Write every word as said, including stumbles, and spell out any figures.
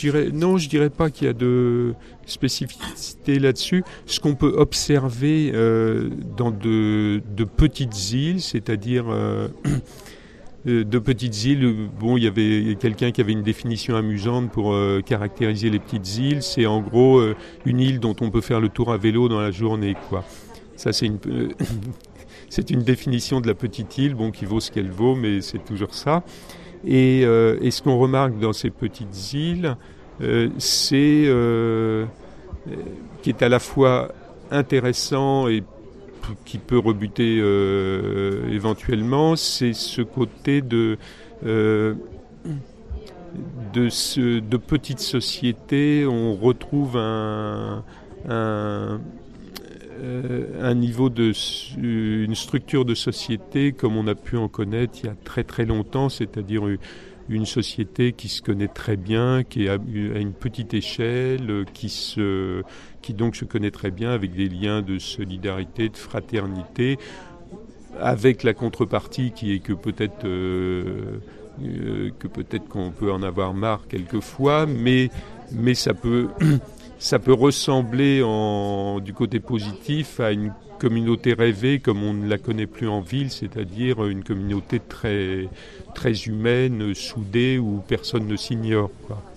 Je dirais, non, je dirais pas qu'il y a de spécificité là-dessus. Ce qu'on peut observer euh, dans de, de petites îles, c'est-à-dire euh, de petites îles, bon, il y avait quelqu'un qui avait une définition amusante pour euh, caractériser les petites îles. C'est en gros euh, une île dont on peut faire le tour à vélo dans la journée, quoi. Ça, c'est une, euh, c'est une définition de la petite île, bon, qui vaut ce qu'elle vaut, mais c'est toujours ça. Et, euh, et ce qu'on remarque dans ces petites îles, euh, c'est euh, qui est à la fois intéressant et p- qui peut rebuter euh, éventuellement, c'est ce côté de euh, de, ce, de petites sociétés. On retrouve un, un euh, un niveau de une structure de société comme on a pu en connaître il y a très très longtemps, c'est-à-dire une société qui se connaît très bien, qui est à une petite échelle, qui se qui donc se connaît très bien avec des liens de solidarité, de fraternité, avec la contrepartie qui est que peut-être euh, euh, que peut-être qu'on peut en avoir marre quelquefois, mais mais ça peut ça peut ressembler en, du côté positif à une communauté rêvée comme on ne la connaît plus en ville, c'est-à-dire une communauté très, très humaine, soudée, où personne ne s'ignore, quoi.